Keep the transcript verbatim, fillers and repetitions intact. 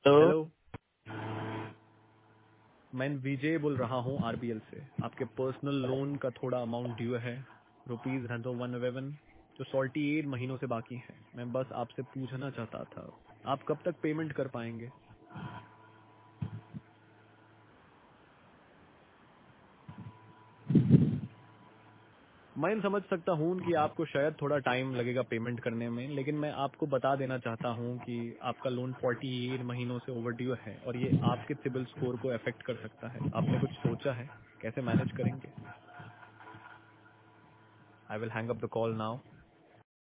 तो हेलो, मैं विजय बोल रहा हूँ आरबीएल से। आपके पर्सनल लोन का थोड़ा अमाउंट ड्यू है, रुपीज है तो वन इलेवन, जो फोर्टी एट महीनों से बाकी है। मैं बस आपसे पूछना चाहता था, आप कब तक पेमेंट कर पाएंगे? मैं समझ सकता हूँ कि आपको शायद थोड़ा टाइम लगेगा पेमेंट करने में, लेकिन मैं आपको बता देना चाहता हूँ कि आपका लोन फोर्टी एट महीनों से ओवरड्यू है और ये आपके सिबिल स्कोर को अफेक्ट कर सकता है। आपने कुछ सोचा है कैसे मैनेज करेंगे? I will hang up the call now.